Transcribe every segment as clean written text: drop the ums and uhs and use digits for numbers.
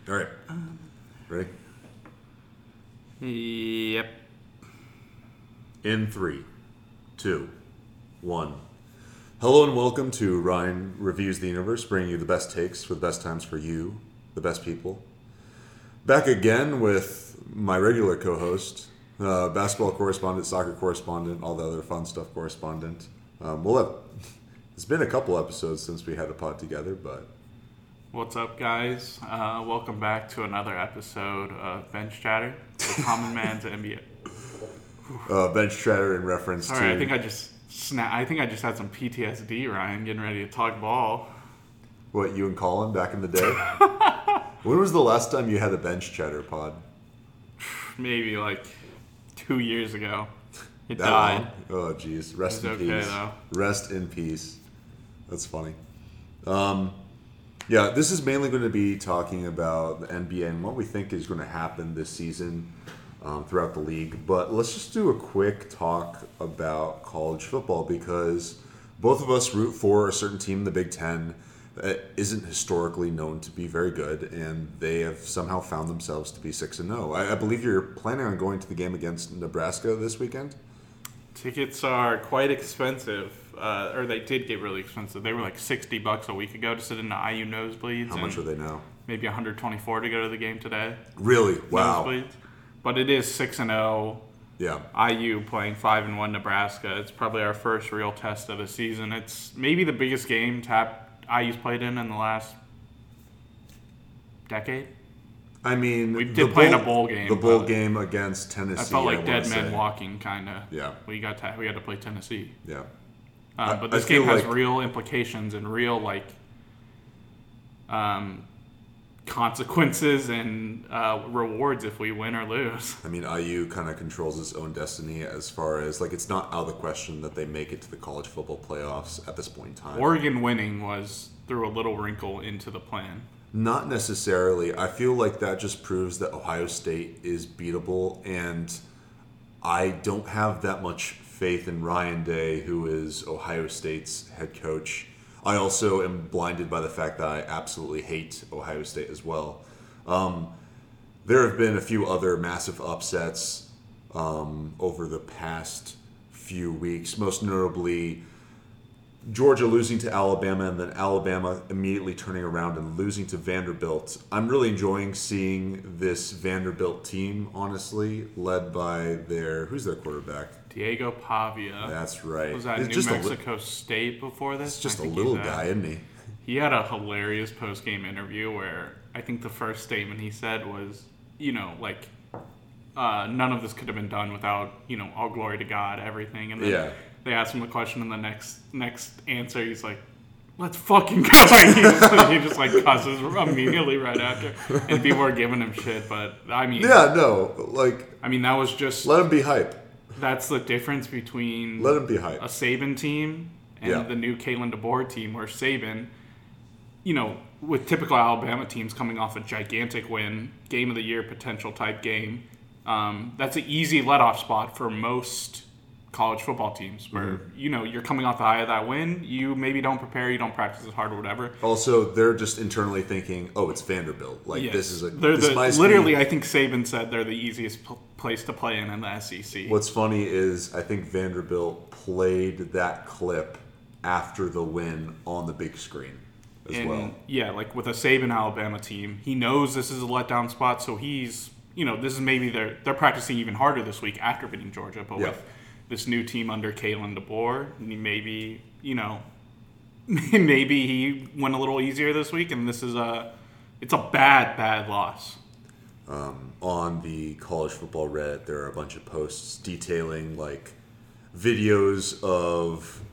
All right. Ready? Yep. In 3, 2, 1. Hello and welcome to Ryan Reviews the Universe, bringing you the best takes for the best times for you, the best people. Back again with my regular co-host, basketball correspondent, soccer correspondent, all the other fun stuff correspondent. It's been a couple episodes since we had a pod together, but What's up, guys? Welcome back to another episode of Bench Chatter, the common man's NBA. bench chatter in reference Sorry, to... I think I just had some PTSD, Ryan, getting ready to talk ball. What, you and Colin back in the day? When was the last time you had a bench chatter pod? Maybe like 2 years ago. It That died. long? Oh, jeez. Rest in It's okay, peace. though. Rest in peace. That's funny. Yeah, this is mainly going to be talking about the NBA and what we think is going to happen this season throughout the league. But let's just do a quick talk about college football because both of us root for a certain team in the Big Ten that isn't historically known to be very good, and they have somehow found themselves to be 6-0. I believe you're planning on going to the game against Nebraska this weekend? Tickets are quite expensive, or they did get really expensive. They were like $60 a week ago to sit in the IU nosebleeds. How much are they now? Maybe $124 to go to the game today. Really? Wow. Nosebleeds. But it is 6-0. Yeah. IU playing 5-1 Nebraska. It's probably our first real test of the season. It's maybe the biggest game IU's played in the last decade. I mean, We did play in a bowl game. The bowl but game against Tennessee. I felt like wanna dead men say. walking, kind of. Yeah. We had to play Tennessee. Yeah. But this I game feel has like- real implications and real consequences and rewards if we win or lose. I mean, IU kind of controls its own destiny as far as, like, it's not out of the question that they make it to the college football playoffs at this point in time. Oregon winning threw a little wrinkle into the plan. Not necessarily. I feel like that just proves that Ohio State is beatable, and I don't have that much faith in Ryan Day, who is Ohio State's head coach. I also am blinded by the fact that I absolutely hate Ohio State as well. There have been a few other massive upsets over the past few weeks, most notably Georgia losing to Alabama and then Alabama immediately turning around and losing to Vanderbilt. I'm really enjoying seeing this Vanderbilt team, honestly, led by who's their quarterback? Diego Pavia. That's right. Was that It's New just Mexico State before this? It's just I a think little he's guy, isn't he? He had a hilarious post-game interview where I think the first statement he said was, none of this could have been done without, all glory to God, everything. And then they asked him the question, and the next answer, he's like, let's fucking go. He just cusses immediately right after. And people are giving him shit, but I mean... Yeah, no, that was just... let him be hype. That's the difference between Let him be hype. a Saban team and the new Kalen DeBoer team, where Saban, with typical Alabama teams coming off a gigantic win, game of the year potential type game, that's an easy let-off spot for most college football teams where, you're coming off the high of that win, you maybe don't prepare, you don't practice as hard or whatever. Also, they're just internally thinking, oh, it's Vanderbilt. Yes. This literally, I think Saban said they're the easiest place to play in the SEC. What's funny is I think Vanderbilt played that clip after the win on the big screen as well. Yeah, with a Saban Alabama team, he knows this is a letdown spot, so he's, this is maybe they're practicing even harder this week after beating Georgia, but with this new team under Kalen DeBoer, maybe, maybe he went a little easier this week, and it's a bad loss. On the college football Reddit, there are a bunch of posts detailing videos of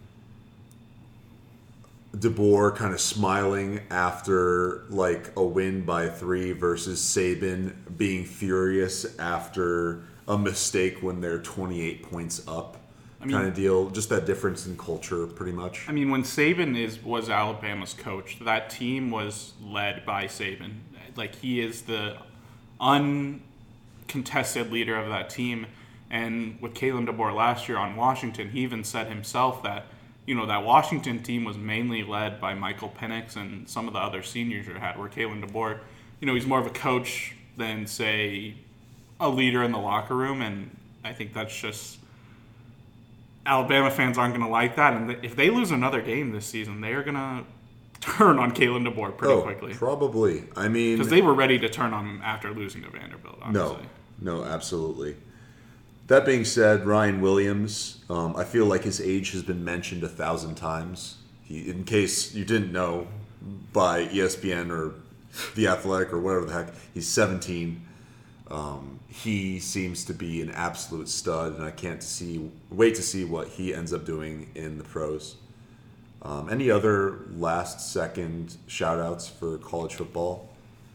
DeBoer kind of smiling after a win by 3 versus Saban being furious after a mistake when they're 28 points up. Kind of deal. Just that difference in culture, pretty much. I mean, when Saban was Alabama's coach, that team was led by Saban. He is the uncontested leader of that team. And with Kalen DeBoer last year on Washington, he even said himself that, that Washington team was mainly led by Michael Penix and some of the other seniors you had, where Kalen DeBoer he's more of a coach than, say, a leader in the locker room, and I think that's just Alabama fans aren't going to like that. And if they lose another game this season, they are going to turn on Kalen DeBoer pretty quickly. Probably. I mean, because they were ready to turn on him after losing to Vanderbilt. Obviously. No, absolutely. That being said, Ryan Williams, I feel like his age has been mentioned 1,000 times. In case you didn't know, by ESPN or The Athletic or whatever the heck, he's 17. He seems to be an absolute stud, and I can't wait to see what he ends up doing in the pros. Any other last-second shout-outs for college football?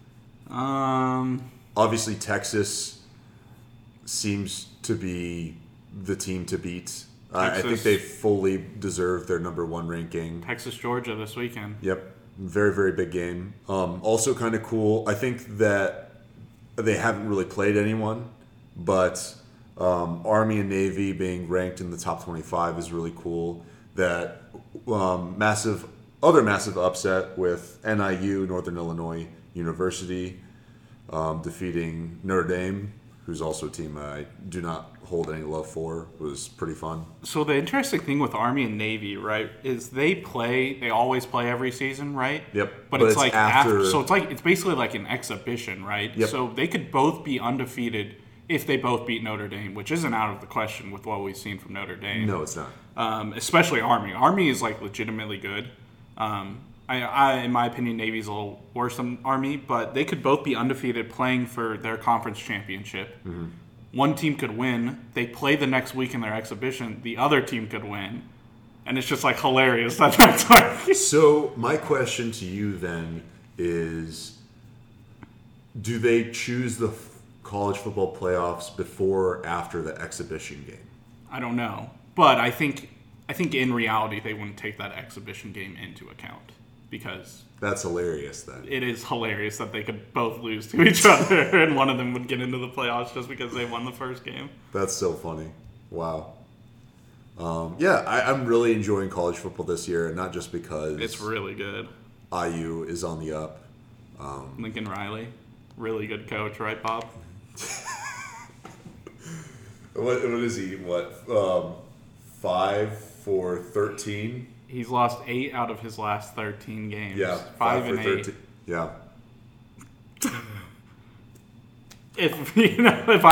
Obviously, Texas seems to be the team to beat. I think they fully deserve their number 1 ranking. Texas, Georgia this weekend. Yep. Very, very big game. Also kind of cool. I think that they haven't really played anyone, but Army and Navy being ranked in the top 25 is really cool. That massive upset with NIU, Northern Illinois University, defeating Notre Dame, who's also a team I do not hold any love for. It was pretty fun. So the interesting thing with Army and Navy, right, is they always play every season, right? Yep. But it's like after, so it's basically like an exhibition, right? Yep. So they could both be undefeated if they both beat Notre Dame, which isn't out of the question with what we've seen from Notre Dame. No, it's not. Especially Army. Army is like legitimately good. I, in my opinion, Navy's a little worse than Army, but they could both be undefeated playing for their conference championship. Mm-hmm. One team could win. They play the next week in their exhibition. The other team could win. And it's just like hilarious. That's like... So my question to you then is, do they choose the college football playoffs before or after the exhibition game? I don't know. But I think in reality they wouldn't take that exhibition game into account because... That's hilarious then. It is hilarious that they could both lose to each other and one of them would get into the playoffs just because they won the first game. That's so funny. Wow. I'm really enjoying college football this year, and not just because... It's really good. IU is on the up. Lincoln Riley, really good coach, right, Bob? What is he? 5 for 13? He's lost 8 out of his last 13 games. Yeah, 5 and 8. Yeah. If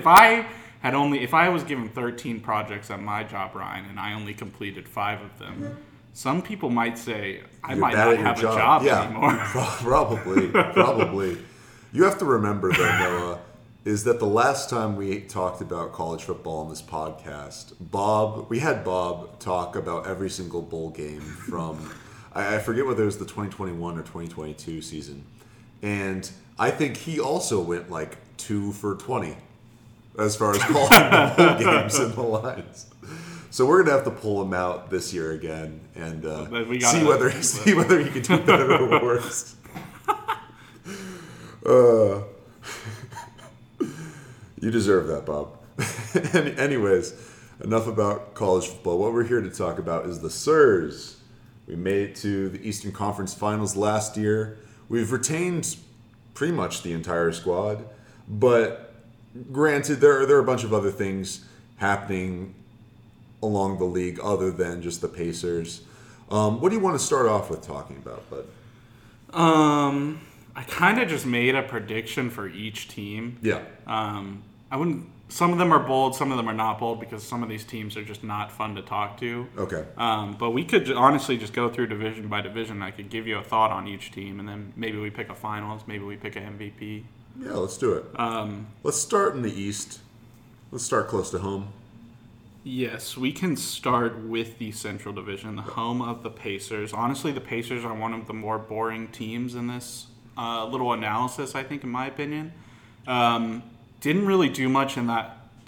I was given 13 projects at my job, Ryan, and I only completed 5 of them, some people might say I might not have a job anymore. Probably. You have to remember though, Noah, is that the last time we talked about college football on this podcast, we had Bob talk about every single bowl game from, I forget whether it was the 2021 or 2022 season. And I think he also went like 2 for 20 as far as calling bowl games in the lines. So we're going to have to pull him out this year again and see whether he can do better or worse. You deserve that, Bob. Anyways, enough about college football. What we're here to talk about is the Sirs. We made it to the Eastern Conference Finals last year. We've retained pretty much the entire squad, but granted, there are a bunch of other things happening along the league other than just the Pacers. What do you want to start off with talking about, bud? I kind of just made a prediction for each team. Yeah. I wouldn't. Some of them are bold, some of them are not bold because some of these teams are just not fun to talk to. Okay. But we could honestly just go through division by division. I could give you a thought on each team, and then maybe we pick a finals, maybe we pick an MVP. Yeah, let's do it. Let's start in the East. Let's start close to home. Yes, we can start with the Central Division, the home of the Pacers. Honestly, the Pacers are one of the more boring teams in this little analysis, I think, in my opinion. Didn't really do much in the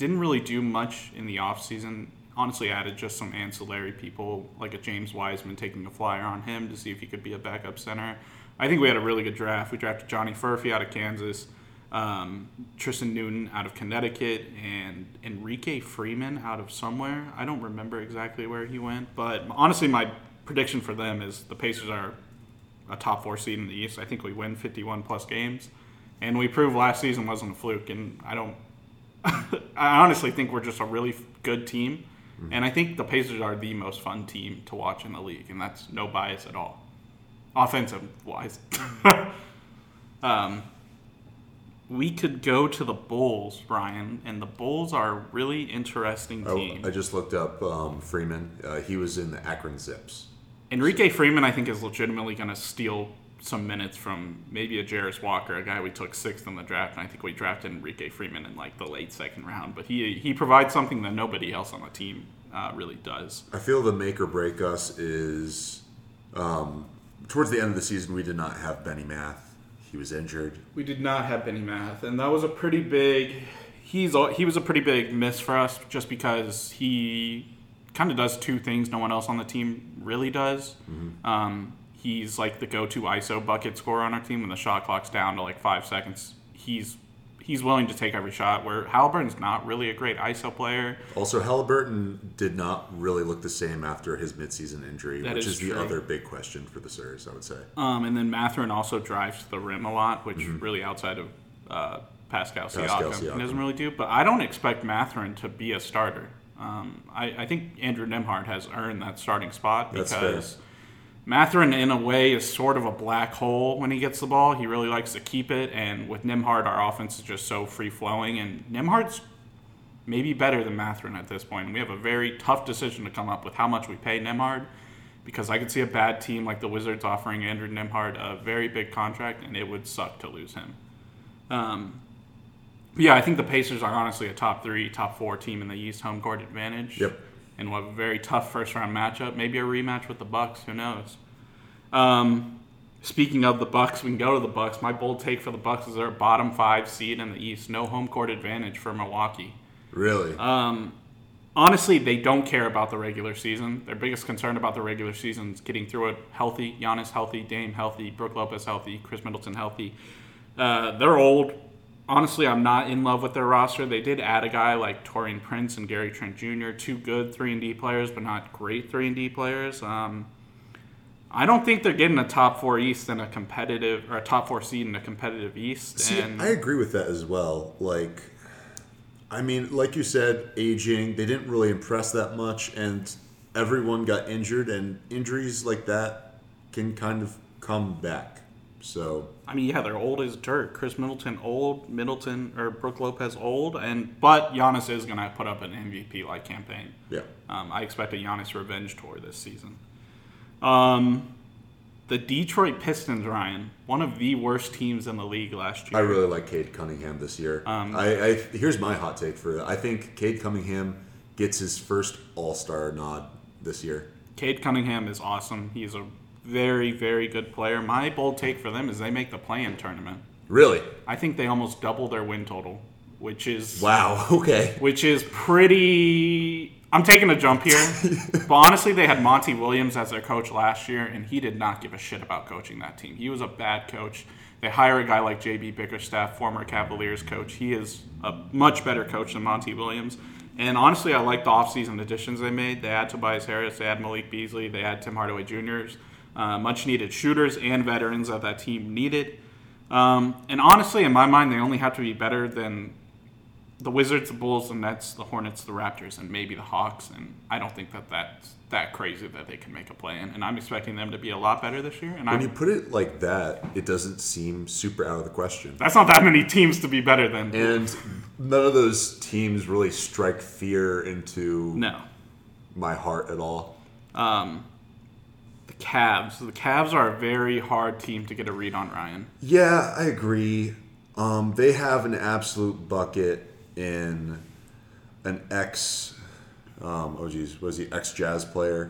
offseason. Honestly, added just some ancillary people, like a James Wiseman, taking a flyer on him to see if he could be a backup center. I think we had a really good draft. We drafted Johnny Furphy out of Kansas, Tristan Newton out of Connecticut, and Enrique Freeman out of somewhere. I don't remember exactly where he went, but honestly, my prediction for them is the Pacers are a top 4 seed in the East. I think we win 51 plus games, and we proved last season wasn't a fluke. And I honestly think we're just a really good team, and I think the Pacers are the most fun team to watch in the league, and that's no bias at all, offensive wise. We could go to the Bulls, Brian, and the Bulls are a really interesting team. I just looked up Freeman. He was in the Akron Zips. Enrique Freeman, I think, is legitimately going to steal some minutes from maybe a Jarris Walker, a guy we took 6th in the draft, and I think we drafted Enrique Freeman in like the late 2nd round. But he provides something that nobody else on the team really does. I feel the make or break us is towards the end of the season we did not have Benny Math. He was injured. We did not have Benny Math, and that was a pretty big. He was a pretty big miss for us, just because he kind of does 2 things no one else on the team really does. Mm-hmm. He's like the go-to ISO bucket scorer on our team when the shot clock's down to like 5 seconds. He's willing to take every shot, where Halliburton's not really a great ISO player. Also, Halliburton did not really look the same after his midseason injury, which is the other big question for the Spurs, I would say. And then Mathurin also drives to the rim a lot, which really outside of Pascal Siakam he doesn't really do. But I don't expect Mathurin to be a starter. I think Andrew Nembhard has earned that starting spot because Mathurin, in a way, is sort of a black hole when he gets the ball. He really likes to keep it, and with Nembhard, our offense is just so free-flowing, and Nembhard's maybe better than Mathurin at this point. And we have a very tough decision to come up with how much we pay Nembhard, because I could see a bad team like the Wizards offering Andrew Nembhard a very big contract, and it would suck to lose him. Yeah, I think the Pacers are honestly a top 3, top 4 team in the East, home court advantage. Yep. And we'll have a very tough first-round matchup. Maybe a rematch with the Bucks. Who knows? Speaking of the Bucks, we can go to the Bucks. My bold take for the Bucks is they're a bottom 5 seed in the East. No home court advantage for Milwaukee. Really? Honestly, they don't care about the regular season. Their biggest concern about the regular season is getting through it healthy. Giannis healthy, Dame healthy, Brook Lopez healthy, Chris Middleton healthy. They're old. Honestly, I'm not in love with their roster. They did add a guy like Taurean Prince and Gary Trent Jr., 2 good 3-and-D players, but not great 3-and-D players. I don't think they're getting a top 4 East and a top 4 seed in a competitive East. See, I agree with that as well. Like you said, aging, they didn't really impress that much, and everyone got injured, and injuries like that can kind of come back. So they're old as dirt. Chris Middleton old, Brook Lopez old, but Giannis is going to put up an MVP-like campaign. Yeah. I expect a Giannis revenge tour this season. The Detroit Pistons, Ryan, one of the worst teams in the league last year. I really like Cade Cunningham this year. Here's my hot take for it. I think Cade Cunningham gets his first All-Star nod this year. Cade Cunningham is awesome. He's a very, very good player. My bold take for them is they make the play-in tournament. Really? I think they almost double their win total, which is... Wow, okay. Which is pretty... I'm taking a jump here. But honestly, they had Monty Williams as their coach last year, and he did not give a shit about coaching that team. He was a bad coach. They hire a guy like J.B. Bickerstaff, former Cavaliers coach. He is a much better coach than Monty Williams. And honestly, I like the offseason additions they made. They had Tobias Harris, they had Malik Beasley, they had Tim Hardaway Jr., much-needed shooters and veterans that team needed. And honestly, in my mind, they only have to be better than the Wizards, the Bulls, the Nets, the Hornets, the Raptors, and maybe the Hawks. And I don't think that's that crazy that they can make a play-in. And I'm expecting them to be a lot better this year. And when you put it like that, it doesn't seem super out of the question. That's not that many teams to be better than. And none of those teams really strike fear into my heart at all. The Cavs. The Cavs are a very hard team to get a read on, Ryan. Yeah, I agree. They have an absolute bucket in an ex-Jazz player.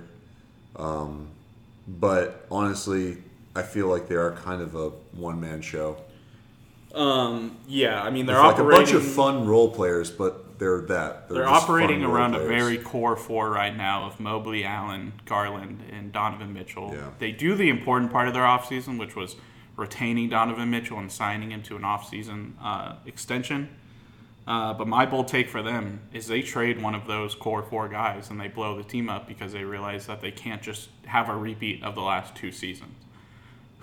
But honestly, I feel like they are kind of a one-man show. Yeah, I mean, they're like operating... a bunch of fun role players, but they're operating around a very core 4 right now of Mobley, Allen, Garland, and Donovan Mitchell. Yeah. They do the important part of their offseason, which was retaining Donovan Mitchell and signing him to an offseason extension. But my bold take for them is they trade one of those core 4 guys and they blow the team up because they realize that they can't just have a repeat of the last 2 seasons.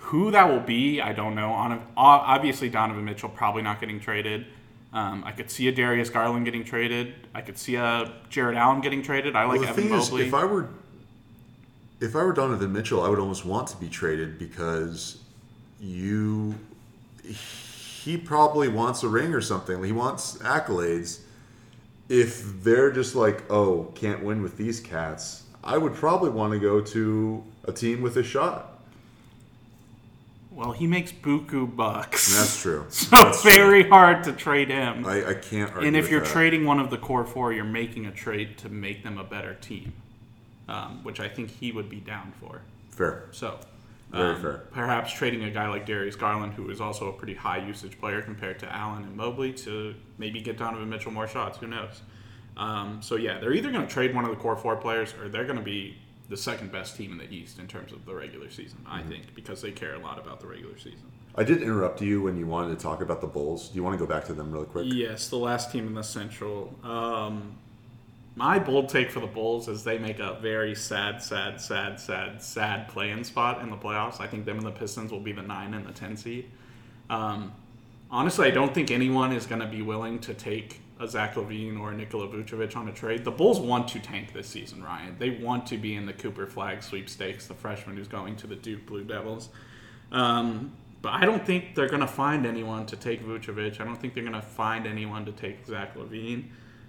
Who that will be, I don't know. Obviously, Donovan Mitchell probably not getting traded. I could see a Darius Garland getting traded. I could see a Jared Allen getting traded. I like Evan Mobley. Is, if I were Donovan Mitchell, I would almost want to be traded because he probably wants a ring or something. He wants accolades. If they're just like, oh, can't win with these cats, I would probably want to go to a team with a shot. Well, he makes buku bucks. That's true. So it's very hard to trade him. I can't argue And if with you're that. trading one of the core four, you're making a trade to make them a better team, which I think he would be down for. Fair. So, Very fair. Perhaps trading a guy like Darius Garland, who is also a pretty high usage player compared to Allen and Mobley, to maybe get Donovan Mitchell more shots. Who knows? So yeah, they're either going to trade one of the core four players, or they're going to be the second best team in the East in terms of the regular season, I think, because they care a lot about the regular season. I did interrupt you when you wanted to talk about the Bulls. Do you want to go back to them really quick? Yes, the last team in the Central. My bold take for the Bulls is they make a very sad play-in spot in the playoffs. I think them and the Pistons will be the 9 and the 10 seed. Honestly, I don't think anyone is going to be willing to take a Zach LaVine or a Nikola Vucevic on a trade. The Bulls want to tank this season, Ryan. They want to be in the Cooper Flag sweepstakes, the freshman who's going to the Duke Blue Devils. But I don't think they're going to find anyone to take Vucevic. I don't think they're going to find anyone to take Zach LaVine.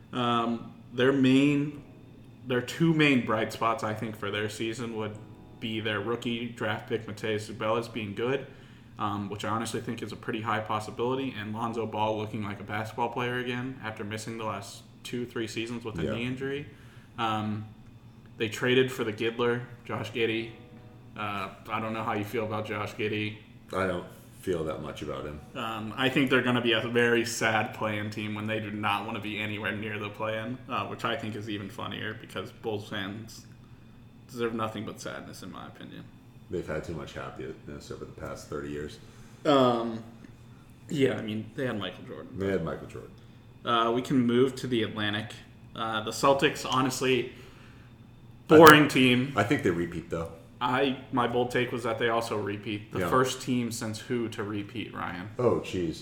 Their two main bright spots, I think, for their season would be their rookie draft pick, Mateus Zubelis, being good, which I honestly think is a pretty high possibility, and Lonzo Ball looking like a basketball player again after missing the last 2-3 seasons with a knee injury. They traded for the Giddler, Josh Giddey. I don't know how you feel about Josh Giddey. I don't feel that much about him. I think they're going to be a very sad play-in team when they do not want to be anywhere near the play-in, which I think is even funnier because Bulls fans deserve nothing but sadness, in my opinion. They've had too much happiness over the past 30 years. Yeah, I mean, they had Michael Jordan. They had Michael Jordan. We can move to the Atlantic. The Celtics, honestly, boring team. I think they repeat, though. My bold take was that they also repeat. The first team since who to repeat, Ryan? Oh, jeez.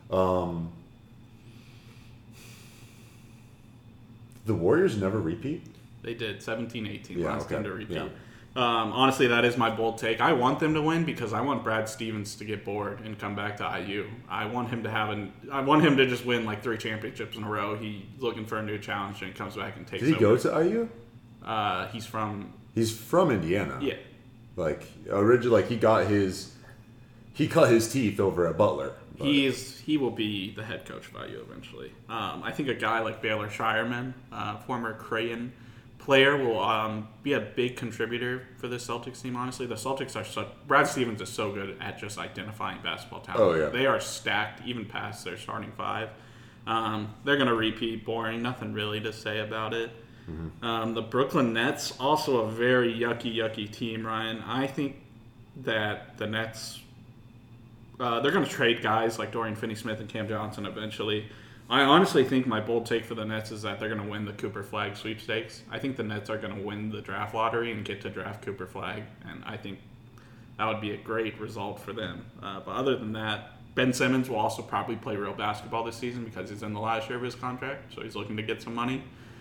The Warriors never repeat? They did. 17-18 Yeah, last okay. team to repeat. Yeah. Honestly, that is my bold take. I want them to win because I want Brad Stevens to get bored and come back to IU. I want him to just win like 3 championships in a row. He's looking for a new challenge and comes back and takes over. Did he go to IU? He's from Indiana. Yeah. Like originally, like he cut his teeth over at Butler. But. He will be the head coach of IU eventually. I think a guy like Baylor Shireman, former Crayon player, will be a big contributor for the Celtics team. Honestly, the Celtics are Brad Stevens is so good at just identifying basketball talent. Oh yeah, they are stacked even past their starting 5. They're gonna repeat. Boring. Nothing really to say about it. Mm-hmm. The Brooklyn Nets, also a very yucky team, Ryan. I think that the Nets, they're going to trade guys like Dorian Finney-Smith and Cam Johnson eventually. I honestly think my bold take for the Nets is that they're going to win the Cooper Flag sweepstakes. I think the Nets are going to win the draft lottery and get to draft Cooper Flag, and I think that would be a great result for them. But other than that, Ben Simmons will also probably play real basketball this season because he's in the last year of his contract, so he's looking to get some money.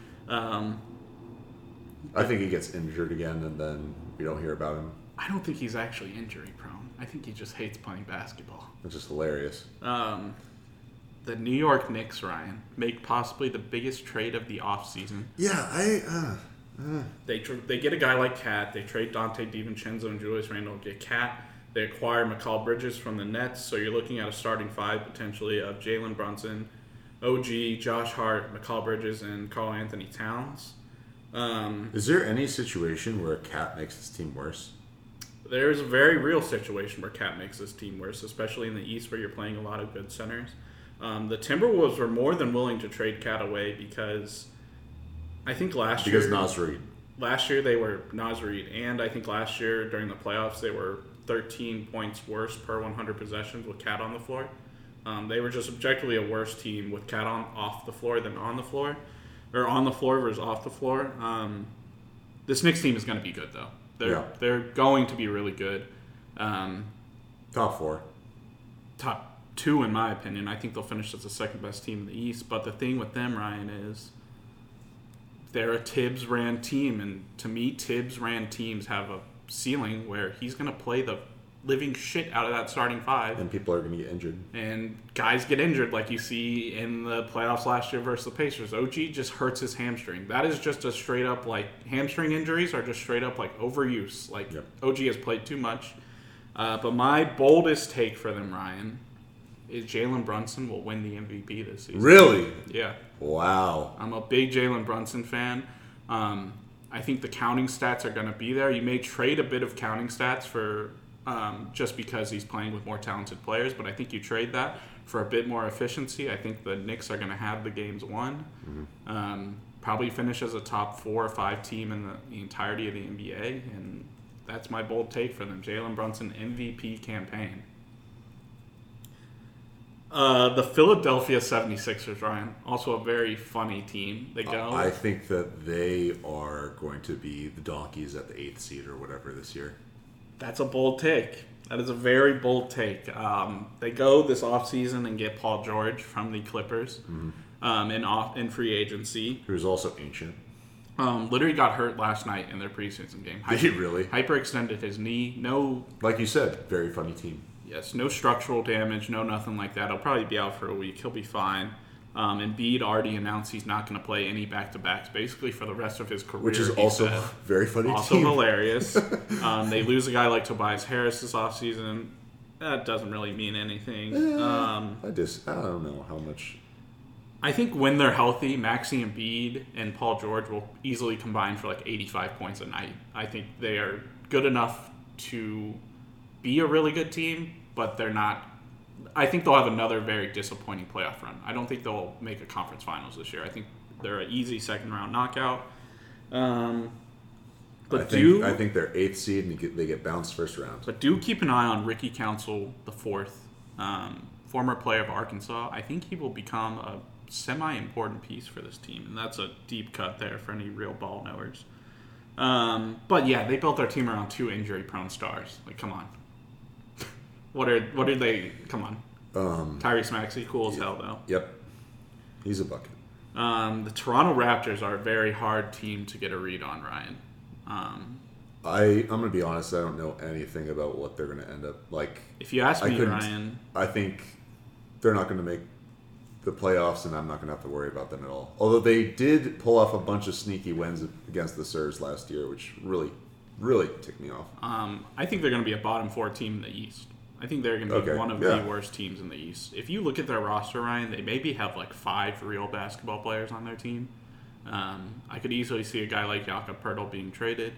I think he gets injured again, and then we don't hear about him. I don't think he's actually injury prone. I think he just hates playing basketball. Which is hilarious. The New York Knicks, Ryan, make possibly the biggest trade of the offseason. Yeah, They get a guy like Cat. They trade Dante DiVincenzo and Julius Randle. Get Cat. They acquire Mikal Bridges from the Nets, so you're looking at a starting 5 potentially of Jalen Brunson, OG, Josh Hart, Mikal Bridges, and Karl Anthony Towns. Is there any situation where Cat makes his team worse? There's a very real situation where Cat makes his team worse, especially in the East where you're playing a lot of good centers. The Timberwolves were more than willing to trade Cat away because I think last year they were Naz Reid, and I think last year during the playoffs they were 13 points worse per 100 possessions with Cat on the floor. They were just objectively a worse team with Cat off the floor than on the floor, or on the floor versus off the floor. This Knicks team is going to be good though. They're going to be really good. Top 4. Top 2, in my opinion. I think they'll finish as the second best team in the East. But the thing with them, Ryan, is they're a Tibbs-ran team. And to me, Tibbs-ran teams have a ceiling where he's going to play the living shit out of that starting 5. And people are going to get injured. And guys get injured like you see in the playoffs last year versus the Pacers. OG just hurts his hamstring. That is just a straight up, like, hamstring injuries are just straight up, like, overuse. Like, yep. OG has played too much. But my boldest take for them, Ryan, is Jalen Brunson will win the MVP this season. Really? Yeah. Wow. I'm a big Jalen Brunson fan. I think the counting stats are going to be there. You may trade a bit of counting stats for just because he's playing with more talented players, but I think you trade that for a bit more efficiency. I think the Knicks are going to have the games won. Mm-hmm. Probably finish as a top 4 or 5 team in the entirety of the NBA, and that's my bold take for them. Jalen Brunson MVP campaign. The Philadelphia 76ers, Ryan, also a very funny team. They go. I think that they are going to be the Donkeys at the 8th seed or whatever this year. That's a bold take. That is a very bold take. They go this offseason and get Paul George from the Clippers in free agency. Who's also ancient. Literally got hurt last night in their preseason game. Did he really? Hyperextended his knee. No. Like you said, very funny team. Yes, no structural damage, no nothing like that. He'll probably be out for a week. He'll be fine. Embiid already announced he's not going to play any back-to-backs basically for the rest of his career. Which is also very funny. Also hilarious. They lose a guy like Tobias Harris this offseason. That doesn't really mean anything. I don't know how much. I think when they're healthy, Maxey Embiid and Paul George will easily combine for like 85 points a night. I think they are good enough to be a really good team, but they're not. I think they'll have another very disappointing playoff run. I don't think they'll make a conference finals this year. I think they're an easy second-round knockout. I think they're 8th seed and they get bounced first round. But do keep an eye on Ricky Council, the 4th, former player of Arkansas. I think he will become a semi-important piece for this team, and that's a deep cut there for any real ball knowers. But yeah, they built their team around 2 injury-prone stars. Like, come on. What are they? Come on. Tyrese Maxey, cool as hell, though. Yep. He's a bucket. The Toronto Raptors are a very hard team to get a read on, Ryan. I'm going to be honest, I don't know anything about what they're going to end up like. If you ask me, Ryan. I think they're not going to make the playoffs, and I'm not going to have to worry about them at all. Although they did pull off a bunch of sneaky wins against the Spurs last year, which really, really ticked me off. I think they're going to be a bottom 4 team in the East. I think they're going to be one of the worst teams in the East. If you look at their roster, Ryan, they maybe have like 5 real basketball players on their team. I could easily see a guy like Jakob Poeltl being traded.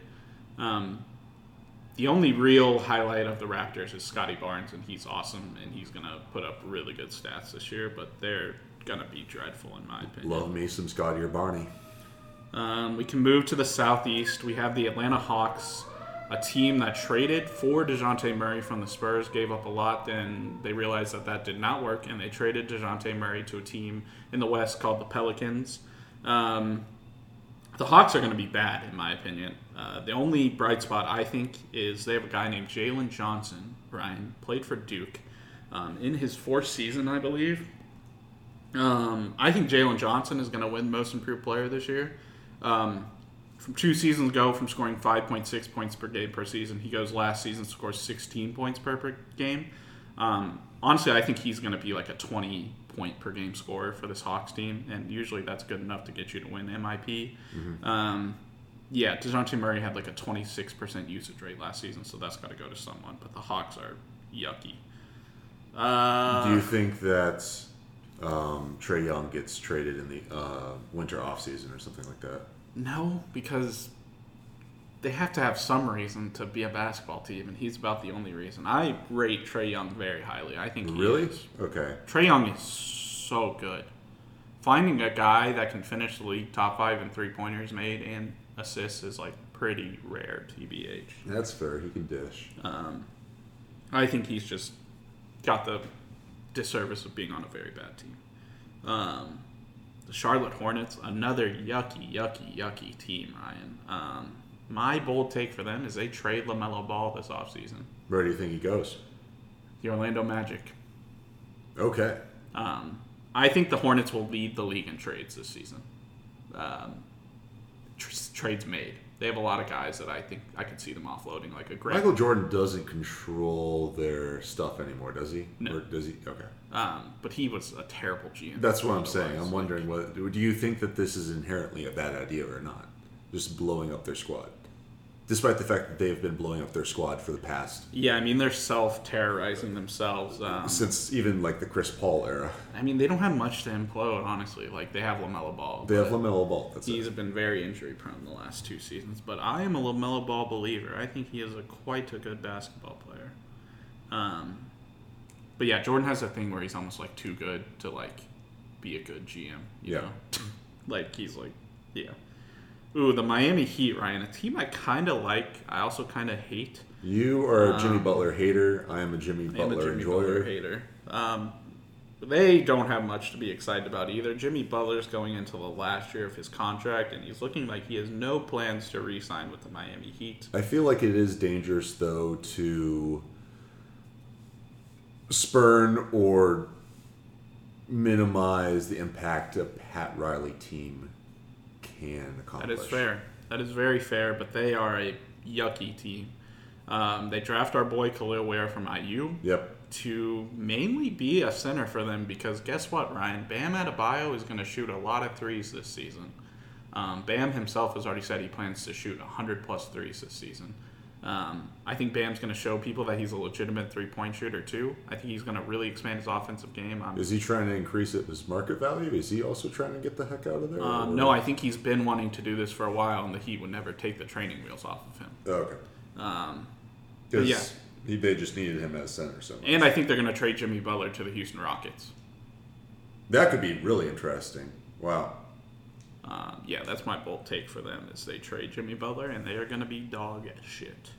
The only real highlight of the Raptors is Scotty Barnes, and he's awesome, and he's going to put up really good stats this year, but they're going to be dreadful in my opinion. Love me some Scotty or Barney. We can move to the Southeast. We have the Atlanta Hawks, a team that traded for DeJounte Murray from the Spurs, gave up a lot, then they realized that did not work, and they traded DeJounte Murray to a team in the West called the Pelicans. The Hawks are going to be bad, in my opinion. The only bright spot, I think, is they have a guy named Jalen Johnson, Brian, played for Duke in his 4th season, I believe. I think Jalen Johnson is going to win Most Improved Player this year. From 2 seasons ago, from scoring 5.6 points per game per season, he goes last season, scores 16 points per game. Honestly, I think he's going to be like a 20-point per game scorer for this Hawks team, and usually that's good enough to get you to win MIP. Mm-hmm. DeJounte Murray had like a 26% usage rate last season, so that's got to go to someone, but the Hawks are yucky. Do you think that Trae Young gets traded in the winter offseason or something like that? No, because they have to have some reason to be a basketball team, and he's about the only reason. I rate Trae Young very highly. I think he is. Okay. Trae Young is so good. Finding a guy that can finish the league top 5 in 3-pointers made and assists is like pretty rare, TBH. That's fair. He can dish. I think he's just got the disservice of being on a very bad team. The Charlotte Hornets, another yucky team, Ryan. My bold take for them is they trade LaMelo Ball this offseason. Where do you think he goes? The Orlando Magic. Okay. I think the Hornets will lead the league in trades this season. Trades made. They have a lot of guys that I think I could see them offloading, like a great. Michael Jordan doesn't control their stuff anymore, does he? No. Or does he? Okay. But he was a terrible GM. That's what I'm saying. I'm wondering, do you think that this is inherently a bad idea or not? Just blowing up their squad. Despite the fact that they've been blowing up their squad for the past... Yeah, I mean, they're self-terrorizing themselves. Since even, like, the Chris Paul era. I mean, they don't have much to implode, honestly. Like, they have LaMelo Ball. They have LaMelo Ball. He's been very injury-prone the last 2 seasons. But I am a LaMelo Ball believer. I think he is quite a good basketball player. But yeah, Jordan has a thing where he's almost, like, too good to, like, be a good GM. You know? Like, he's like, yeah. Ooh, the Miami Heat, Ryan. A team I kind of like. I also kind of hate. You are a Jimmy Butler hater. I am a Jimmy Butler enjoyer. Hater. They don't have much to be excited about either. Jimmy Butler's going into the last year of his contract, and he's looking like he has no plans to re-sign with the Miami Heat. I feel like it is dangerous, though, to spurn or minimize the impact a Pat Riley team can accomplish. That is fair. That is very fair, but they are a yucky team. They draft our boy Khalil Ware from IU to mainly be a center for them because guess what, Ryan? Bam Adebayo is going to shoot a lot of threes this season. Bam himself has already said he plans to shoot 100-plus threes this season. I think Bam's going to show people that he's a legitimate three-point shooter, too. I think he's going to really expand his offensive game. Is he trying to increase his market value? Is he also trying to get the heck out of there? No, I think he's been wanting to do this for a while, and the Heat would never take the training wheels off of him. Okay. Because they just needed him as center so much. And I think they're going to trade Jimmy Butler to the Houston Rockets. That could be really interesting. Wow. Yeah, that's my bold take for them is they trade Jimmy Butler, and they are going to be dog as shit.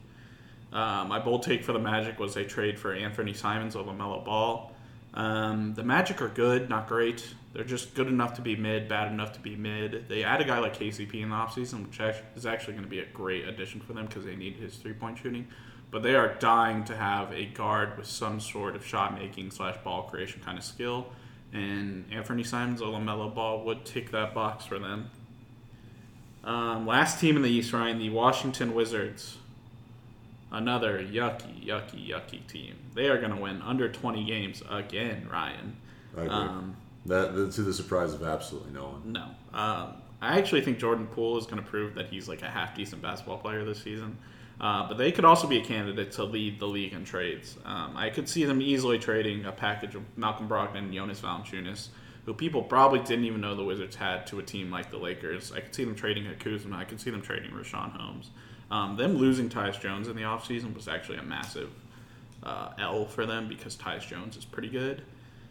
My bold take for the Magic was they trade for Anthony Simons or LaMelo Ball. The Magic are good, not great. They're just good enough to be mid, bad enough to be mid. They add a guy like KCP in the offseason, which is actually going to be a great addition for them because they need his three-point shooting. But they are dying to have a guard with some sort of shot-making / ball creation kind of skill. And Anthony Simons or LaMelo Ball would tick that box for them. Last team in the East, Ryan, the Washington Wizards. Another yucky team. They are going to win under 20 games again, Ryan. I agree. That's to the surprise of absolutely no one. No. I actually think Jordan Poole is going to prove that he's like a half-decent basketball player this season. But they could also be a candidate to lead the league in trades. I could see them easily trading a package of Malcolm Brogdon and Jonas Valanciunas, who people probably didn't even know the Wizards had, to a team like the Lakers. I could see them trading Kuzma. I could see them trading Rashawn Holmes. Them losing Tyus Jones in the offseason was actually a massive L for them because Tyus Jones is pretty good.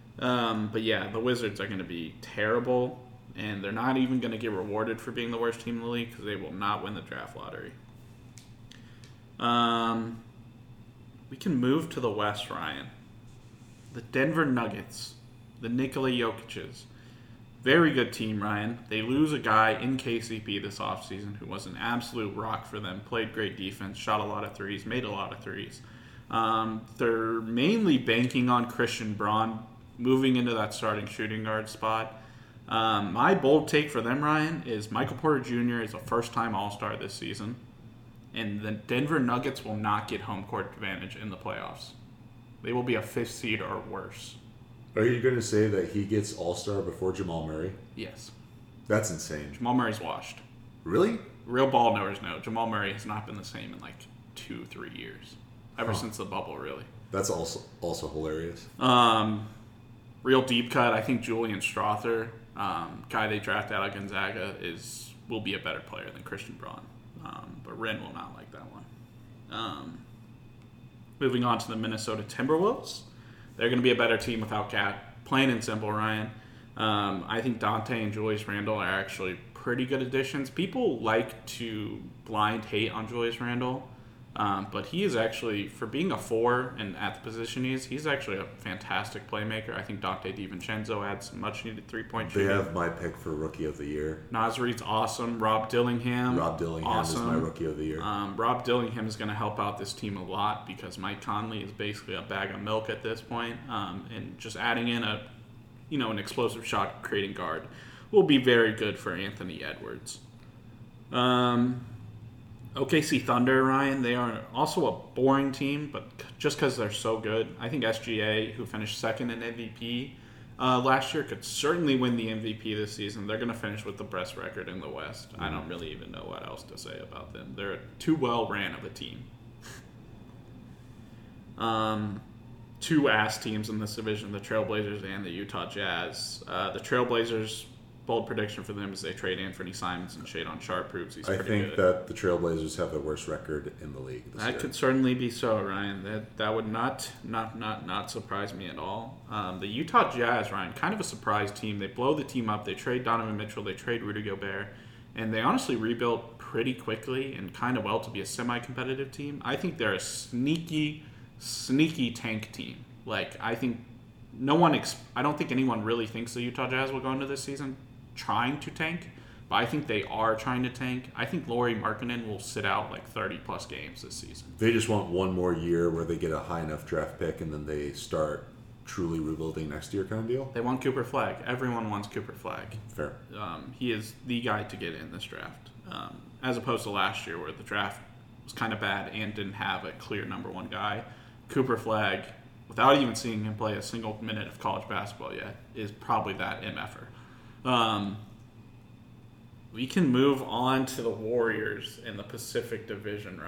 But yeah, the Wizards are going to be terrible, and they're not even going to get rewarded for being the worst team in the league because they will not win the draft lottery. We can move to the West, Ryan. The Denver Nuggets, the Nikola Jokic's. Very good team, Ryan. They lose a guy in KCP this offseason who was an absolute rock for them, played great defense, shot a lot of threes, made a lot of threes. They're mainly banking on Christian Braun moving into that starting shooting guard spot. My bold take for them, Ryan, is Michael Porter Jr. is a first-time All-Star this season. And the Denver Nuggets will not get home court advantage in the playoffs. They will be a 5th seed or worse. Are you going to say that he gets All-Star before Jamal Murray? Yes. That's insane. Jamal Murray's washed. Really? Real ball knowers know. Jamal Murray has not been the same in like 2-3 years. Ever since the bubble, really. That's also hilarious. Real deep cut. I think Julian Strother, guy they drafted out of Gonzaga, will be a better player than Christian Braun. But Ren will not like that one. Moving on to the Minnesota Timberwolves. They're going to be a better team without Cat. Plain and simple, Ryan. I think Dante and Julius Randle are actually pretty good additions. People like to blind hate on Julius Randle. But he is actually, for being a 4 and at the position he's actually a fantastic playmaker. I think Dante DiVincenzo adds some much-needed three-point shooting. They have my pick for Rookie of the Year. Naz Reid's awesome. Rob Dillingham Is my Rookie of the Year. Rob Dillingham is going to help out this team a lot because Mike Conley is basically a bag of milk at this point. And just adding in an explosive shot creating guard will be very good for Anthony Edwards. OKC Thunder, Ryan, they are also a boring team, but just because they're so good, I think SGA, who finished second in MVP last year, could certainly win the MVP this season. They're going to finish with the best record in the West. I don't really even know what else to say about them. They're too well-ran of a team. Two ass teams in this division, the Trailblazers and the Utah Jazz. The Trailblazers... bold prediction for them is they trade Anthony Simons and Shadon Sharp proves he's pretty good. I think that the Trailblazers have the worst record in the league this year. That could certainly be so, Ryan. That would not surprise me at all. The Utah Jazz, Ryan, kind of a surprise team. They blow the team up. They trade Donovan Mitchell. They trade Rudy Gobert. And they honestly rebuilt pretty quickly and kind of well to be a semi-competitive team. I think they're a sneaky tank team. I don't think anyone really thinks the Utah Jazz will go into this season trying to tank, but I think they are trying to tank. I think Lauri Markkanen will sit out 30-plus games this season. They just want one more year where they get a high enough draft pick and then they start truly rebuilding next year kind of deal? They want Cooper Flagg. Everyone wants Cooper Flagg. Fair. He is the guy to get in this draft, as opposed to last year where the draft was kind of bad and didn't have a clear number one guy. Cooper Flagg, without even seeing him play a single minute of college basketball yet, is probably that MFer. We can move on to the Warriors in the Pacific Division,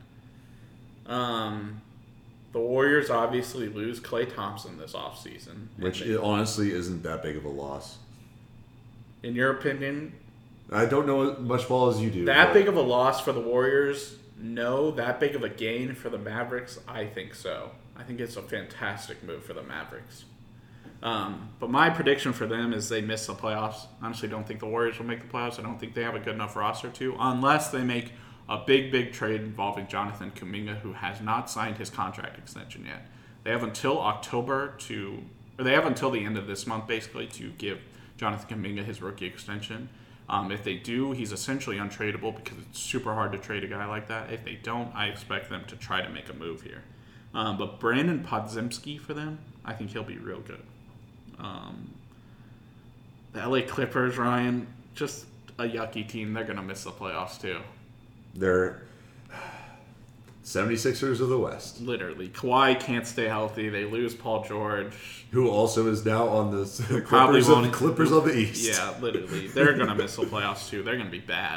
Ryan. The Warriors obviously lose Klay Thompson this offseason. Which honestly isn't that big of a loss. In your opinion? I don't know as much ball as you do. Big of a loss for the Warriors? No. That big of a gain for the Mavericks? I think so. I think it's a fantastic move for the Mavericks. But my prediction for them is they miss the playoffs. I honestly don't think the Warriors will make the playoffs. I don't think they have a good enough roster to, unless they make a big trade involving Jonathan Kuminga, who has not signed his contract extension yet. They have until they have until the end of this month, basically, to give Jonathan Kuminga his rookie extension. If they do, he's essentially untradeable because it's super hard to trade a guy like that. If they don't, I expect them to try to make a move here. But Brandon Podziemski for them, I think he'll be real good. The LA Clippers, Ryan, just a yucky team. They're going to miss the playoffs too. They're 76ers of the West. Literally. Kawhi can't stay healthy. They lose Paul George. Who also is now on the Clippers of the East. Yeah, literally. They're going to miss the playoffs too. They're going to be bad.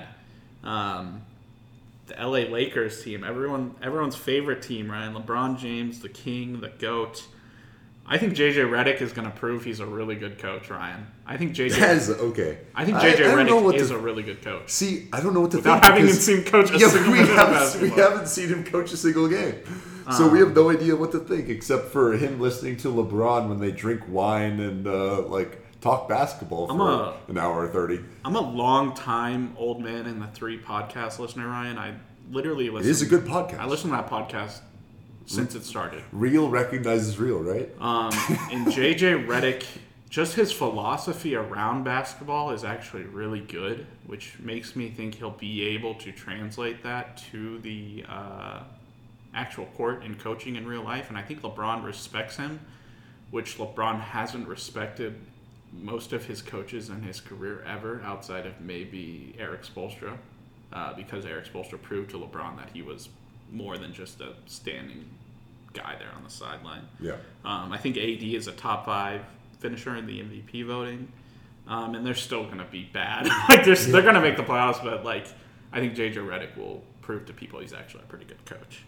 The LA Lakers team, everyone's favorite team, Ryan. LeBron James, the king, the GOAT. I think JJ Redick is going to prove he's a really good coach, Ryan. I think JJ Redick is a really good coach. See, I don't know what to Without think. Having seen coach a single minute of basketball. We haven't seen him coach a single game. So we have no idea what to think except for him listening to LeBron when they drink wine and talk basketball for an hour or 30. I'm a long-time old man in the 3 podcast listener, Ryan. I literally listen. It is a good podcast. I listen to that podcast since it started. Real recognizes real, right? And JJ Redick, just his philosophy around basketball is actually really good, which makes me think he'll be able to translate that to the actual court and coaching in real life. And I think LeBron respects him, which LeBron hasn't respected most of his coaches in his career ever, outside of maybe Eric Spoelstra, because Eric Spoelstra proved to LeBron that he was more than just a standing guy there on the sideline. Yeah. I think AD is a top 5 finisher in the MVP voting, and they're still going to be bad. They're going to make the playoffs, but I think JJ Redick will prove to people he's actually a pretty good coach.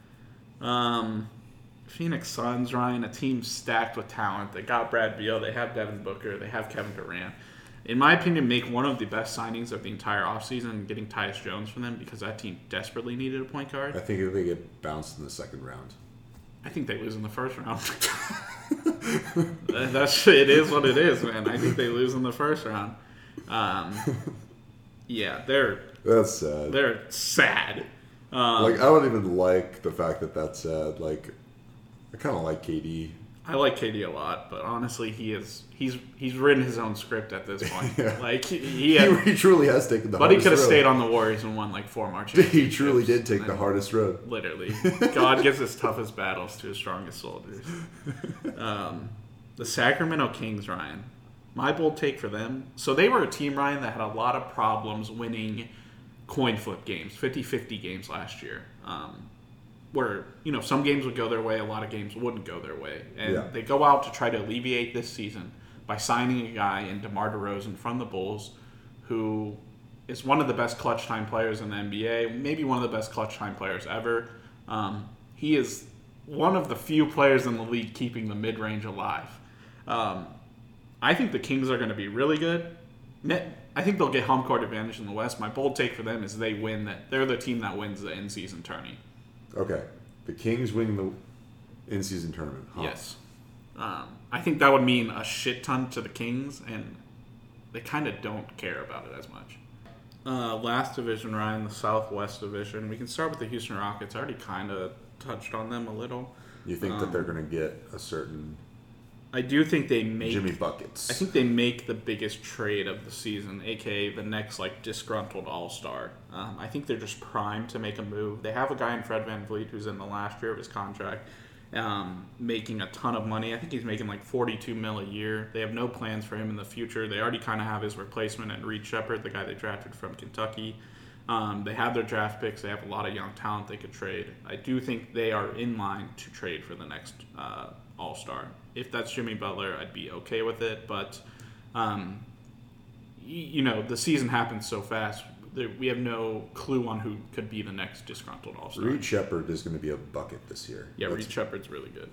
Phoenix Suns, Ryan, a team stacked with talent. They got Brad Beal. They have Devin Booker. They have Kevin Durant. In my opinion, make one of the best signings of the entire offseason, getting Tyus Jones for them, because that team desperately needed a point guard. I think they get bounced in the second round. I think they lose in the first round. It is what it is, man. I think they lose in the first round. Yeah, That's sad. They're sad. I don't even like the fact that that's said. Like, I kind of like KD. I like KD a lot, but honestly, he's written his own script at this point. Yeah. Like he truly has taken the but hardest road. But he could have stayed on the Warriors and won like 4 more championships. He truly did take the hardest road. Literally. God gives his toughest battles to his strongest soldiers. The Sacramento Kings, Ryan. My bold take for them. So they were a team, Ryan, that had a lot of problems winning coin flip games, 50-50 games last year. Where, some games would go their way, a lot of games wouldn't go their way. And they go out to try to alleviate this season by signing a guy in DeMar DeRozan from the Bulls who is one of the best clutch time players in the NBA, maybe one of the best clutch time players ever. He is one of the few players in the league keeping the mid-range alive. I think the Kings are going to be really good. I think they'll get home court advantage in the West. My bold take for them is they win that. They're the team that wins the in-season tourney. Okay. The Kings winning the in-season tournament. Huh? Yes. I think that would mean a shit ton to the Kings, and they kind of don't care about it as much. Last division, Ryan, the Southwest Division. We can start with the Houston Rockets. I already kind of touched on them a little. You think that they're going to get a certain... I do think they make... Jimmy Buckets. I think they make the biggest trade of the season, a.k.a. the next, disgruntled all-star. I think they're just primed to make a move. They have a guy in Fred VanVleet who's in the last year of his contract, making a ton of money. I think he's making $42 million a year. They have no plans for him in the future. They already kind of have his replacement in Reed Shepherd, the guy they drafted from Kentucky. They have their draft picks. They have a lot of young talent they could trade. I do think they are in line to trade for the next all-star. If that's Jimmy Butler, I'd be okay with it. But, the season happens so fast. We have no clue on who could be the next disgruntled all-star. Reed Shepherd is going to be a bucket this year. Yeah, Reed Shepherd's really good.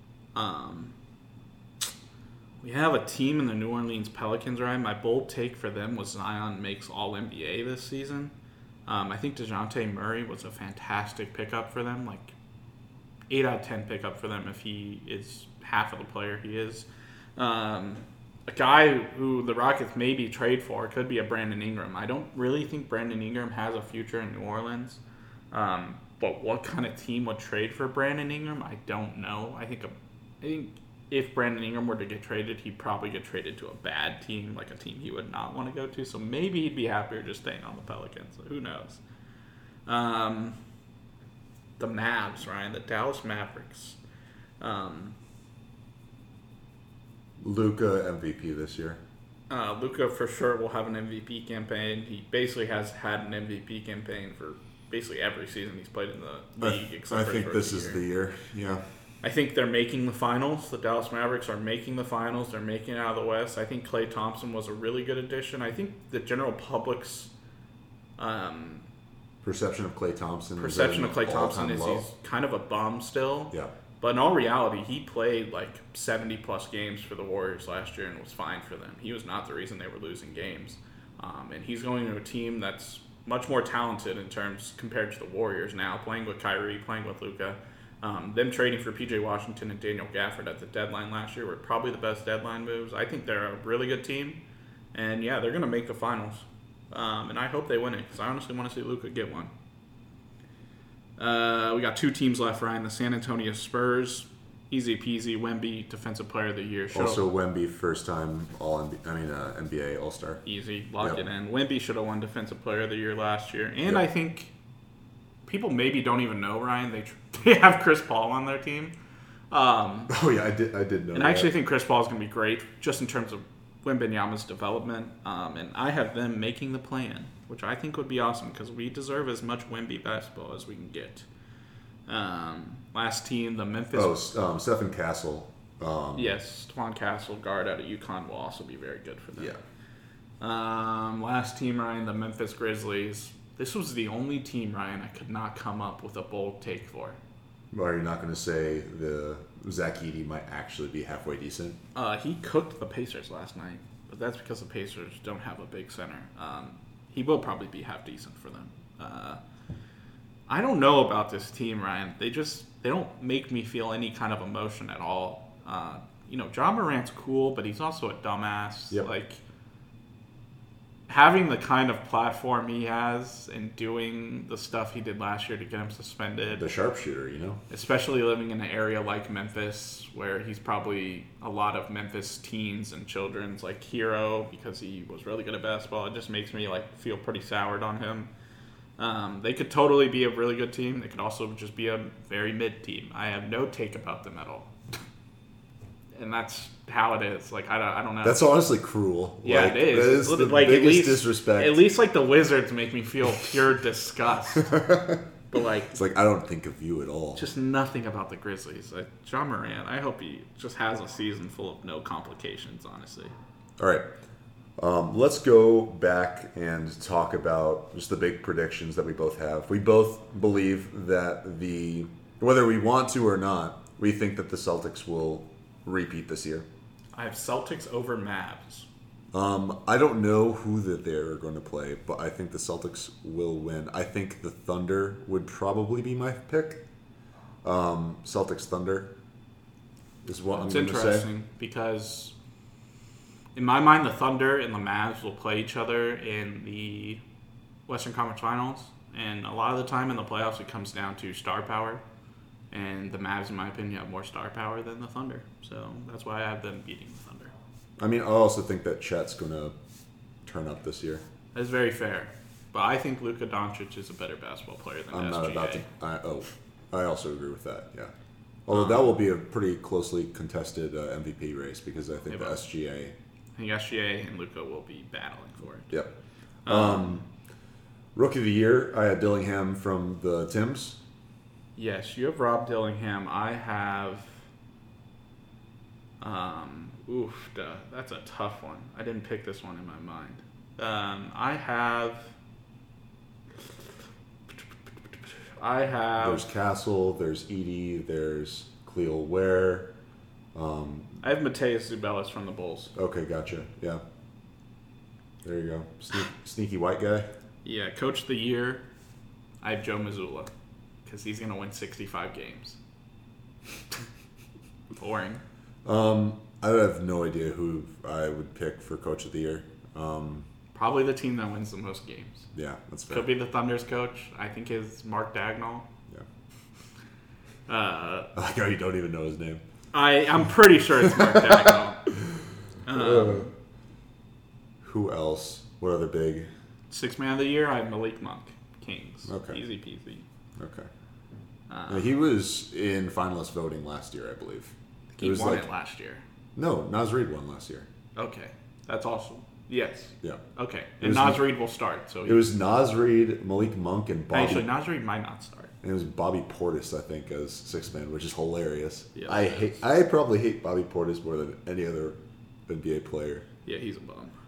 We have a team in the New Orleans Pelicans, Ryan. My bold take for them was Zion makes All-NBA this season. I think DeJounte Murray was a fantastic pickup for them, 8 out of 10 pickup for them if he is half of the player he is. A guy who the Rockets maybe trade for could be a Brandon Ingram. I don't really think Brandon Ingram has a future in New Orleans. But what kind of team would trade for Brandon Ingram? I don't know. I think if Brandon Ingram were to get traded, he'd probably get traded to a bad team, like a team he would not want to go to. So maybe he'd be happier just staying on the Pelicans. Who knows? The Mavs, Ryan, the Dallas Mavericks. Luka MVP this year. Luka for sure will have an MVP campaign. He basically has had an MVP campaign for basically every season he's played in the league. I think this is the year. Yeah. I think they're making the finals. The Dallas Mavericks are making the finals. They're making it out of the West. I think Klay Thompson was a really good addition. I think the general public's perception of Klay Thompson is he's kind of a bum still. Yeah. But in all reality, he played 70-plus games for the Warriors last year and was fine for them. He was not the reason they were losing games. And he's going to a team that's much more talented in terms compared to the Warriors now, playing with Kyrie, playing with Luka. Them trading for P.J. Washington and Daniel Gafford at the deadline last year were probably the best deadline moves. I think they're a really good team. And, yeah, they're going to make the finals. And I hope they win it because I honestly want to see Luka get one. We got 2 teams left, Ryan. The San Antonio Spurs, easy peasy. Wemby, Defensive Player of the Year. Also, Wemby, first time NBA All-Star. Easy, lock it in. Wemby should have won Defensive Player of the Year last year. And I think people maybe don't even know, Ryan, they have Chris Paul on their team. I did know. And I actually think Chris Paul is going to be great just in terms of Wembanyama's development. And I have them making the play-in, which I think would be awesome because we deserve as much Wemby basketball as we can get. Last team, the Memphis... Stephen Castle. Yes, Stephon Castle, guard out of UConn, will also be very good for them. Yeah. Last team, Ryan, the Memphis Grizzlies. This was the only team, Ryan, I could not come up with a bold take for. Well, are you not going to say the Zach Edey might actually be halfway decent? He cooked the Pacers last night, but that's because the Pacers don't have a big center. He will probably be half decent for them. I don't know about this team, Ryan. They don't make me feel any kind of emotion at all. Ja Morant's cool, but he's also a dumbass. Yep. having the kind of platform he has and doing the stuff he did last year to get him suspended. The sharpshooter, Especially living in an area like Memphis, where he's probably a lot of Memphis teens and children's hero because he was really good at basketball. It just makes me feel pretty soured on him. They could totally be a really good team. They could also just be a very mid team. I have no take about them at all. And that's how it is. I don't know. That's honestly cruel. Yeah, it is. That is the biggest disrespect. At least the Wizards make me feel pure disgust. But it's I don't think of you at all. Just nothing about the Grizzlies. John Morant, I hope he just has a season full of no complications, honestly. All right. Let's go back and talk about just the big predictions that we both have. We both believe that whether we want to or not, we think that the Celtics will repeat this year. I have Celtics over Mavs. I don't know who that they're going to play, but I think the Celtics will win. I think the Thunder would probably be my pick. Celtics Thunder is what I'm going to say. It's interesting because in my mind, the Thunder and the Mavs will play each other in the Western Conference Finals, and a lot of the time in the playoffs, it comes down to star power. And the Mavs, in my opinion, have more star power than the Thunder. So that's why I have them beating the Thunder. I mean, I also think that Chet's going to turn up this year. That's very fair. But I think Luka Doncic is a better basketball player than I'm SGA. not about to... I also agree with that, yeah. Although that will be a pretty closely contested MVP race because I think the SGA... I think SGA and Luka will be battling for it. Yep. Rookie of the Year, I had Dillingham from the Timbs. Yes, you have Rob Dillingham. I have... that's a tough one. I didn't pick this one in my mind. I have... There's Castle, there's Edie, there's Cleo Ware. I have Mateus Zubelis from the Bulls. Okay, gotcha. Yeah. There you go. Sneaky white guy. Yeah, Coach of the Year, I have Joe Mazzulla. Because he's going to win 65 games. Boring. I have no idea who I would pick for Coach of the Year. Probably the team that wins the most games. Yeah, that's fair. Could be the Thunder's coach. I think is Mark Dagnall. Yeah. I like how you don't even know his name. I'm pretty sure it's Mark Dagnall. Who else? What other big? Sixth Man of the Year, I have Malik Monk. Kings. Okay. Easy peasy. Okay. He was in finalist voting last year, I believe. He won it last year. No, Naz Reid won last year. Okay. That's awesome. Yes. Yeah. Okay. And Naz Reid will start. So it was Naz Reid, Malik Monk, and Bobby. Actually, Naz Reid might not start. And it was Bobby Portis, I think, as sixth man, which is hilarious. Yeah, I probably hate Bobby Portis more than any other NBA player. Yeah, he's a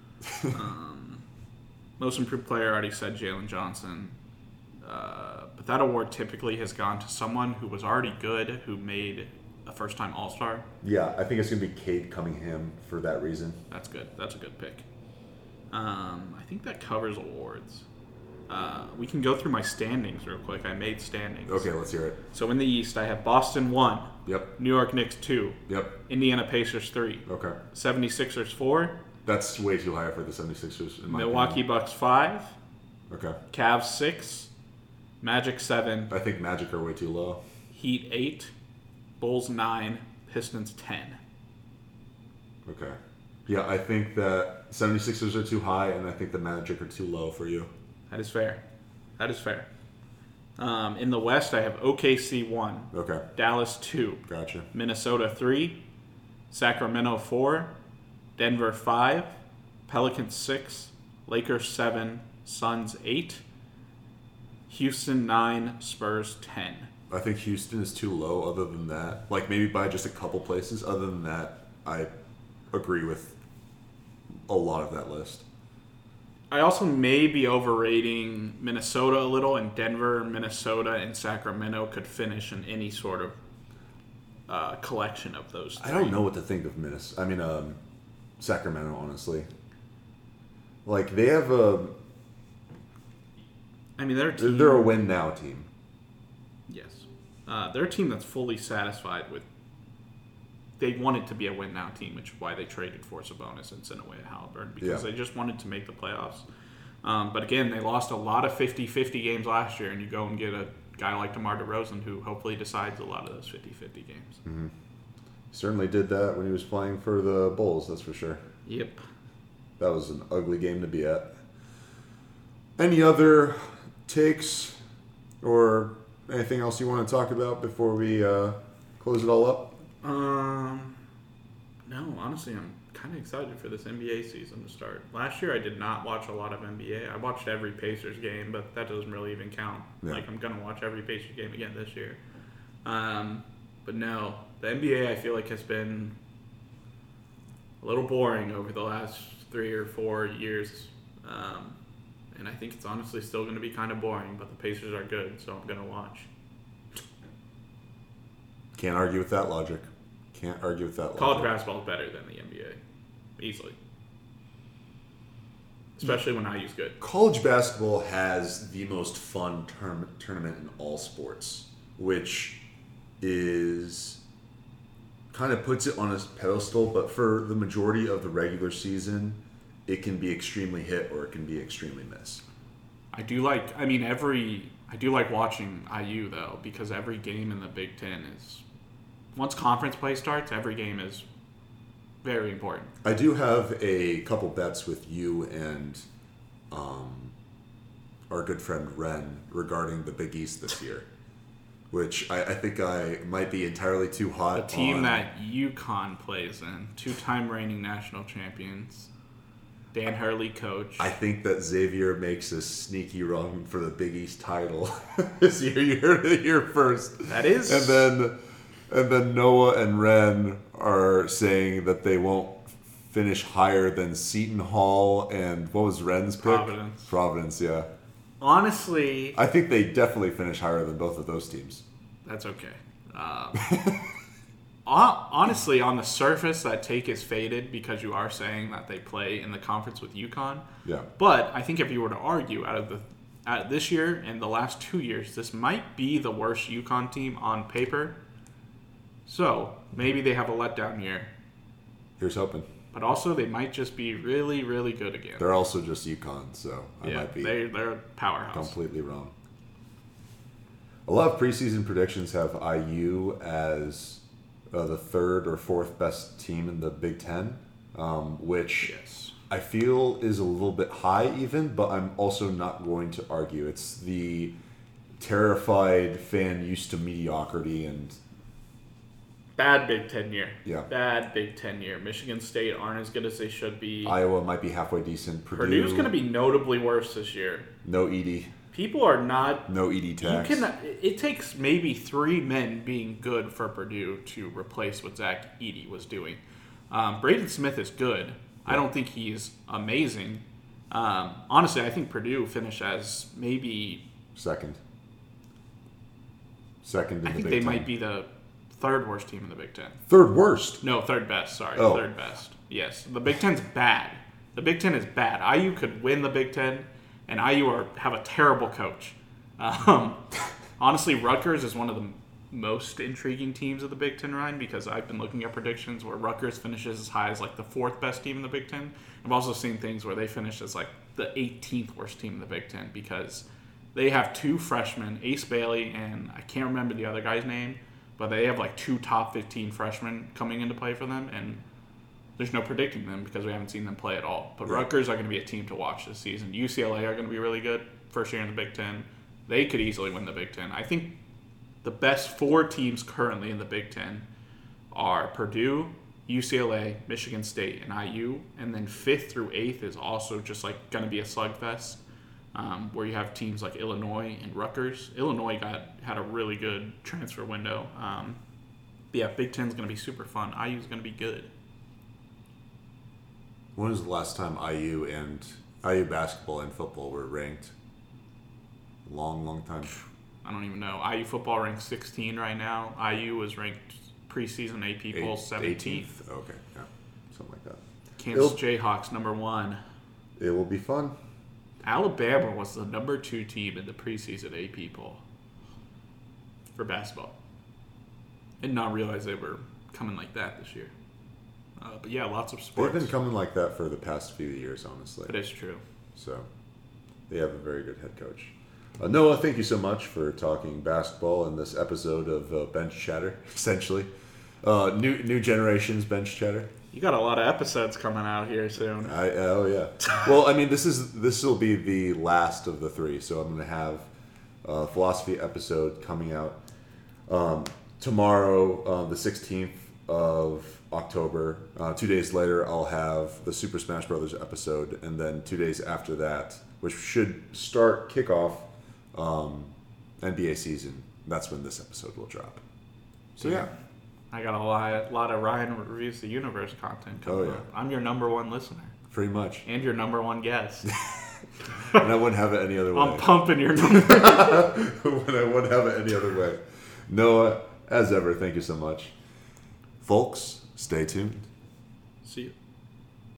bum. Most improved player, I already said Jalen Johnson. But that award typically has gone to someone who was already good, who made a first-time All-Star. Yeah, I think it's going to be Cade Cunningham for that reason. That's good. That's a good pick. I think that covers awards. We can go through my standings real quick. I made standings. Okay, let's hear it. So in the East, I have Boston 1. Yep. New York Knicks 2. Yep. Indiana Pacers 3. Okay. 76ers 4. That's way too high for the 76ers. In my Milwaukee opinion. Bucks 5. Okay. Cavs 6. Magic 7. I think Magic are way too low. Heat 8. Bulls 9. Pistons 10. Okay. Yeah, I think that 76ers are too high, and I think the Magic are too low for you. That is fair. That is fair. In the West, I have OKC 1. Okay. Dallas 2. Gotcha. Minnesota 3. Sacramento 4. Denver 5. Pelicans 6. Lakers 7. Suns 8. Houston 9. Spurs 10. I think Houston is too low. Other than that, like maybe by just a couple places. Other than that, I agree with a lot of that list. I also may be overrating Minnesota a little, and Denver, Minnesota, and Sacramento could finish in any sort of collection of those three. I don't know what to think of Sacramento, honestly. Like, they have they're a win now team. Yes. They're a team that's fully satisfied with they wanted to be a win now team, which is why they traded for Sabonis and sent away Halliburton, because they just wanted to make the playoffs. But again, they lost a lot of 50-50 games last year, and you go and get a guy like DeMar DeRozan who hopefully decides a lot of those 50-50 games. Mm-hmm. Certainly did that when he was playing for the Bulls, that's for sure. Yep. That was an ugly game to be at. Any other takes or anything else you want to talk about before we close it all up? No, honestly, I'm kind of excited for this NBA season to start. Last year, I did not watch a lot of NBA. I watched every Pacers game, but that doesn't really even count. Yeah. Like, I'm going to watch every Pacers game again this year. But no, the NBA, I feel like, has been a little boring over the last 3 or 4 years. And I think it's honestly still going to be kind of boring, but the Pacers are good, so I'm going to watch. Can't argue with that logic. Can't argue with that logic. College basketball is better than the NBA. Easily. Especially when IU's good. College basketball has the most fun tournament in all sports, which is kind of puts it on a pedestal, but for the majority of the regular season, it can be extremely hit or it can be extremely miss. I do like watching IU though, because every game in the Big Ten is, once conference play starts, every game is very important. I do have a couple bets with you and our good friend Ren regarding the Big East this year, which I think I might be entirely too hot. The team that UConn plays in, 2-time reigning national champions, Dan Hurley coach. I think that Xavier makes a sneaky run for the Big East title this year. You heard it here first. That is. And then Noah and Ren are saying that they won't finish higher than Seton Hall and what was Ren's pick? Providence, yeah. Honestly, I think they definitely finish higher than both of those teams. That's okay. Honestly, on the surface, that take is faded because you are saying that they play in the conference with UConn. Yeah. But I think if you were to argue out of this year and the last 2 years, this might be the worst UConn team on paper. So maybe they have a letdown year. Here's hoping. But also, they might just be really, really good again. They're also just UConn, so I might be they're a powerhouse. Completely wrong. A lot of preseason predictions have IU as the third or fourth best team in the Big Ten, which I feel is a little bit high even, but I'm also not going to argue. It's the terrified fan used to mediocrity and... Bad Big Ten year. Yeah. Bad Big Ten year. Michigan State aren't as good as they should be. Iowa might be halfway decent. Purdue's going to be notably worse this year. No Edey. People are not... No Edey tax. It takes maybe 3 men being good for Purdue to replace what Zach Edey was doing. Braden Smith is good. I don't think he's amazing. Honestly, I think Purdue finished as maybe... Second in the Big Ten. I think they might be the... third worst team in the Big Ten. Third worst? No, third best. Sorry, third best. Yes, the Big Ten's bad. The Big Ten is bad. IU could win the Big Ten, and IU have a terrible coach. Honestly, Rutgers is one of the most intriguing teams of the Big Ten, Ryan, because I've been looking at predictions where Rutgers finishes as high as like the 4th best team in the Big Ten. I've also seen things where they finish as like the 18th worst team in the Big Ten because they have 2 freshmen, Ace Bailey, and I can't remember the other guy's name. But they have like 2 top 15 freshmen coming into play for them, and there's no predicting them because we haven't seen them play at all. But Rutgers are going to be a team to watch this season. UCLA are going to be really good. First year in the Big Ten. They could easily win the Big Ten. I think the best 4 teams currently in the Big Ten are Purdue, UCLA, Michigan State, and IU. And then 5th through 8th is also just like going to be a slugfest. Where you have teams like Illinois and Rutgers. Illinois had a really good transfer window. Yeah, Big Ten's going to be super fun. IU's going to be good. When was the last time IU basketball and football were ranked? Long time. I don't even know. IU football ranks 16 right now. IU was ranked preseason AP poll 17th. Okay, yeah, something like that. Kansas Jayhawks number 1. It will be fun. Alabama was the number 2 team in the preseason AP poll for basketball. Did not realize they were coming like that this year. But yeah, lots of sports. They've been coming like that for the past few years, honestly. It is true. So they have a very good head coach. Noah, thank you so much for talking basketball in this episode of Bench Chatter, essentially. New generation's Bench Chatter. You got a lot of episodes coming out here soon. Oh yeah. Well, I mean, this will be the last of the 3, so I'm going to have a philosophy episode coming out tomorrow, the 16th of October. 2 days later, I'll have the Super Smash Brothers episode, and then 2 days after that, which should start kickoff NBA season. That's when this episode will drop. So yeah. I got a lot of Ryan Reviews the Universe content coming up. I'm your number 1 listener. Pretty much. And your number 1 guest. And I wouldn't have it any other way. I'm pumping your number. When I wouldn't have it any other way. Noah, as ever, thank you so much. Folks, stay tuned. See you.